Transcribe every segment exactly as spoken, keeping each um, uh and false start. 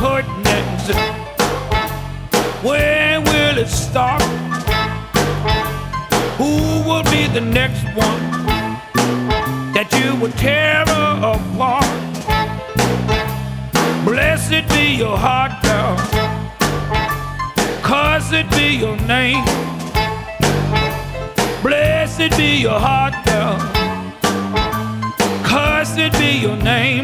hurting is? Where will it start? Who will be the next one that you will tear apart? Blessed be your heart, girl. Cursed be your name. Blessed be your heart, girl. Cursed be your name.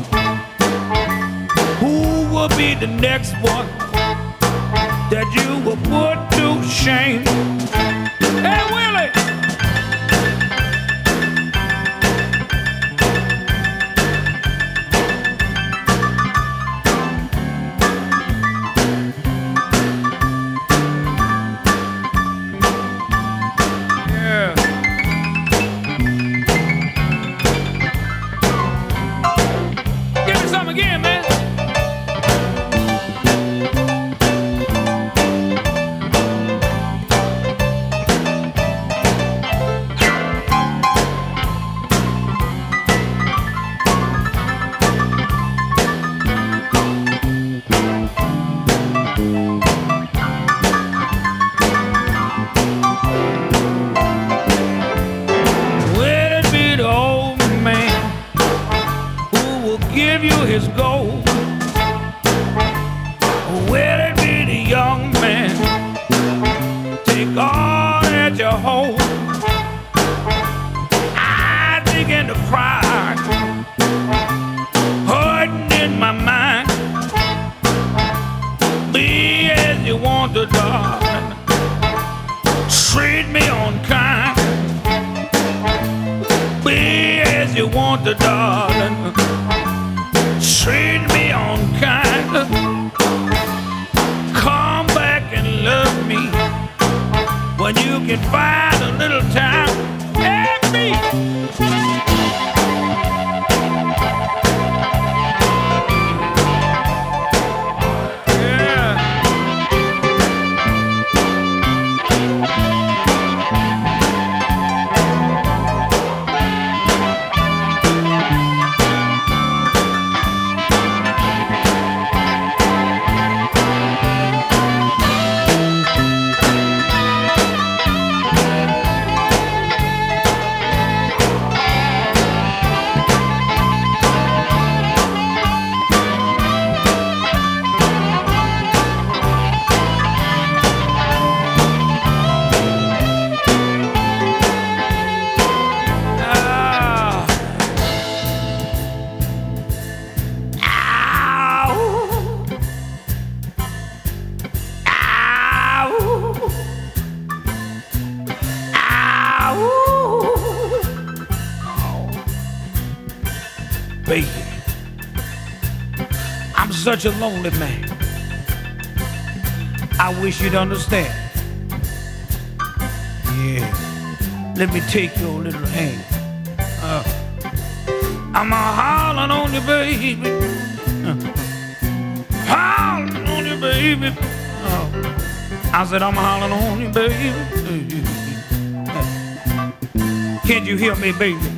Who will be the next one that you will put to shame? Hey, Willie! Again, man. Will it be the old man who will give you his gold? Will it be the young man take all that you hold? I begin to cry, hurting in my mind. Be as you want to, darling. Treat me unkind. Be as you want to, darling. Treat me unkind. Come back and love me when you can find a little time. Help me. Yeah. Baby, I'm such a lonely man. I wish you'd understand. Yeah, let me take your little hand. Uh, I'm a hollering on you, baby. Uh, hollering on you, baby. Uh, I said I'm hollering on you, baby. Uh, can't you hear me, baby?